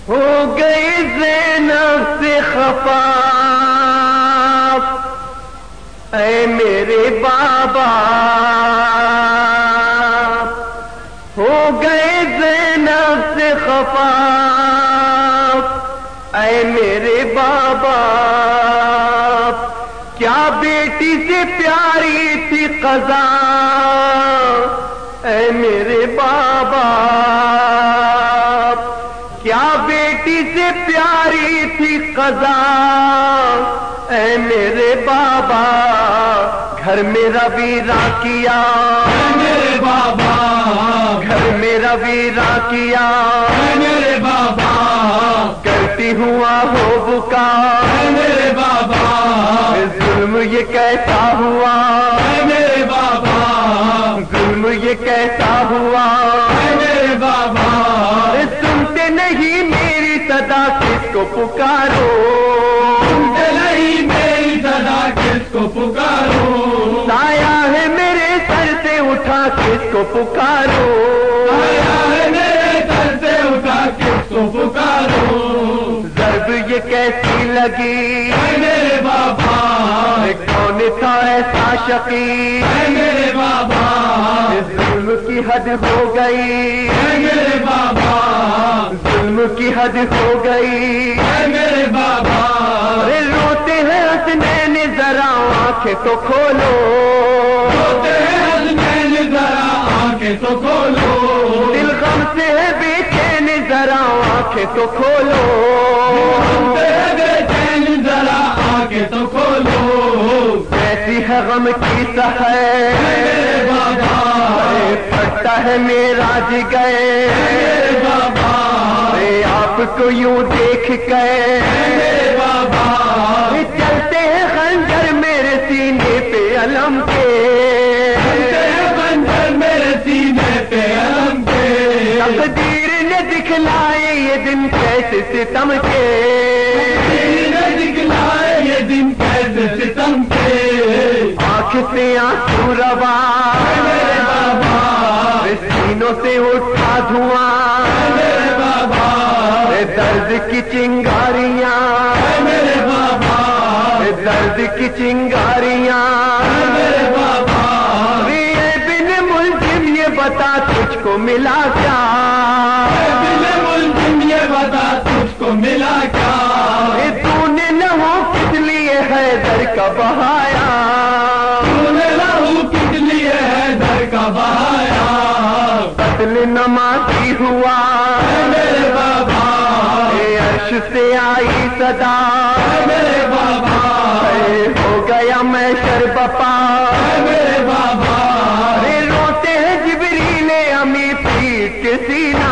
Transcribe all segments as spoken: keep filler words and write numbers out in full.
ہو گئی زینب سے خفا اے میرے بابا، ہو گئے زینب سے خفا اے میرے بابا، کیا بیٹی سے پیاری تھی قضا اے میرے بابا، کیا بیٹی سے پیاری تھی قضا اے میرے بابا، گھر میرا ویرا کیا اے میرے بابا، گھر میرا ویرا کیا اے میرے بابا، کرتی ہوا ہو بکا اے میرے بابا، ظلم یہ کیسا ہوا اے میرے بابا، ظلم یہ کیسا ہوا اے میرے بابا، سنتے نہیں میری صدا کس کو پکارو، سنتے نہیں میری صدا کس کو پکارو، سایہ ہے میرے سر سے اٹھا کس کو پکارو، سایہ ہے میرے سر سے اٹھا کس کو پکارو، ضرب یہ کیسی لگی اے میرے بابا، کون تھا ایسا شقی اے میرے بابا، ظلم کی حد ہو گئی اے میرے بابا، ظلم کی حد ہو گئی اے میرے بابا، ارے روتے ہیں حسنین ذرا آنکھیں تو کھولو، روتے ہیں حسنین ذرا آنکھیں تو کھولو، دل غم سے ہے بے چین ذرا آنکھیں تو کھولو، غم سے ہے بے چین ذرا آنکھیں تو کھولو، کیسی ہے غم کی سحر میرے بابا، پھٹتا ہے میرا جگر میرے بابا، آپ کو یوں دیکھ کے میرے بابا، چلتے ہیں خنجر میرے سینے پہ علم کے، چلتے ہیں خنجر میرے سینے پہ علم کے، تقدیر نے دکھلائے یہ دن کیسے ستم کے، تقدیر نے دکھلائے یہ دن کیسے ستم کے، آنکھ سے آنسو روا میرے بابا، سینوں سے اٹھا دھواں میرے بابا، درد کی چنگاریاں میرے بابا، درد کی چنگاریاں میرے بابا، اے بن ملزم یہ بتا تجھ کو ملا کیا، بن ملزم یہ بتا تجھ کو ملا کیا، تو نے لہو کس لیے حیدر کا بہایا، تو نے لہو کس لیے حیدر کا بہایا، قتل نمازی ہوا میرے بابا، عرش سے آئی صدا میرے بابا، ہو گیا محشر بپا میرے بابا، روتے ہیں جبریل امی پیٹ کے سینہ،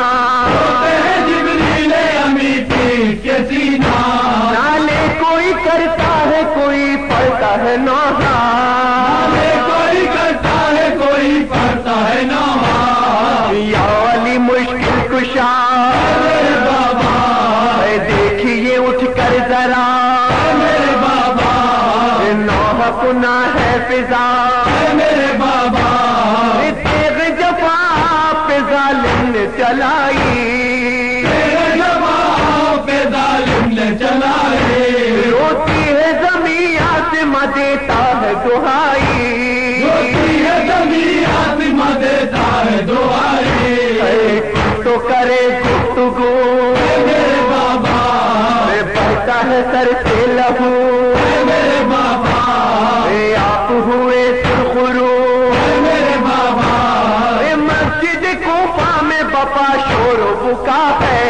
روتے ہیں جبریل امی پیٹ کے سینہ، نالے کوئی کرتا ہے کوئی پڑھتا ہے نوحہ، نالے کوئی کرتا ہے کوئی پڑھتا ہے نوحہ، یا علی مشکل کشا میرے بابا، دیکھیے اٹھ کر ذرا میرے بابا، نوحہ کنا ہے فضا میرے بابا، تیغ جفا پہ ظالم نے چلائی، تیغ جفا پہ ظالم نے چلائی، روتی ہے زمین آسماں دیتا ہے دہائی، روتی ہے زمین آسماں دیتا ہے دہائی، تو کرے گفتگو میرے بابا، بہتا ہے سر سے لہو میرے بابا، آپ ہوئے سرخرو میرے بابا، مسجد کوفہ میں بپا شور و بکا ہے،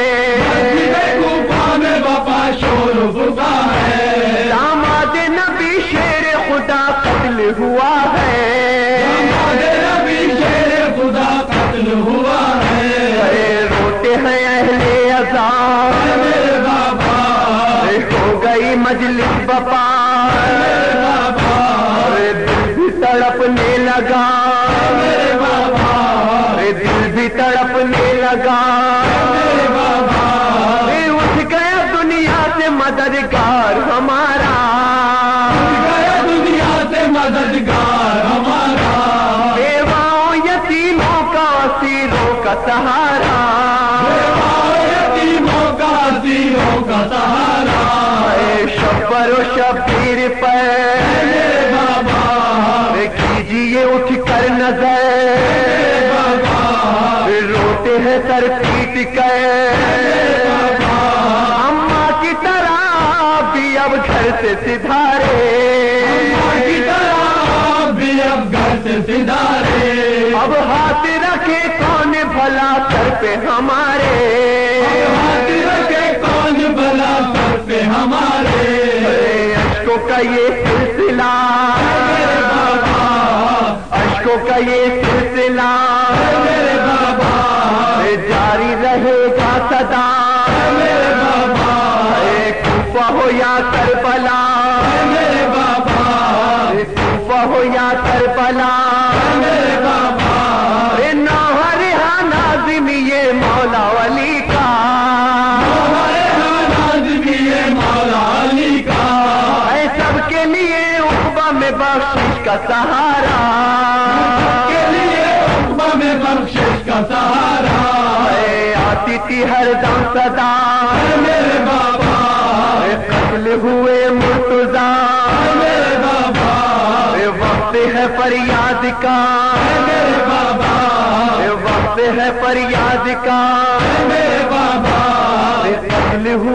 مسجد کوفہ میں بپا شور و بکا ہے، داماد نبی شیر خدا قتل ہوا ہے، داماد نبی شیر خدا قتل ہوا ہے، روتے ہیں اہل عذاب میرے بابا، ہو گئی مجلس بپا میرے بابا، دل بھی تڑپنے لگا میرے بابا، دل بھی تڑپنے لگا میرے بابا، اٹھ گیا دنیا سے مددگار ہمارا، اٹھ گیا دنیا سے مددگار ہمارا، بیواؤں یتیموں کا اسیروں کا سہارا، بیواؤں یتیموں عشقوں کا سہارا، شبر و شبیر پر بابا کیجیے اٹھ کر نظر، روتے ہیں سر پیٹ کر، اماں کی طرح بھی اب گھر سے سدھارے، کی طرح بھی اب گھر سے سدھارے، اب ہاتھ رکھے کون بھلا سر پہ ہمارے، ہاتھ رکھے کون بھلا سر پہ ہمارے، اشکوں کا یہ سلسلہ، اشکوں کا یہ سلسلہ میرے بابا جاری رہے گا سدا، میرے بابا کوفہ ہو یا کربلا، میرے بابا کوفہ ہو یا کربلا، میرے بابا نوہر ہاں ناظم یہ مولا علی کا، ہمارے ہاں ناظم یہ مولا علی کا، اے سب کے لیے عقبہ میں بخشش کا سہارا، کے لیے عقبہ میں بخشش کا سہارا، اے آتی تھی ہر دم صدا، میرے بابا قتل ہوئے مرتضیٰ، میرے بابا وقت ہے فریاد کا، میرے بابا وقت ہے فریاد کا، میرے بابا قتل ہوئے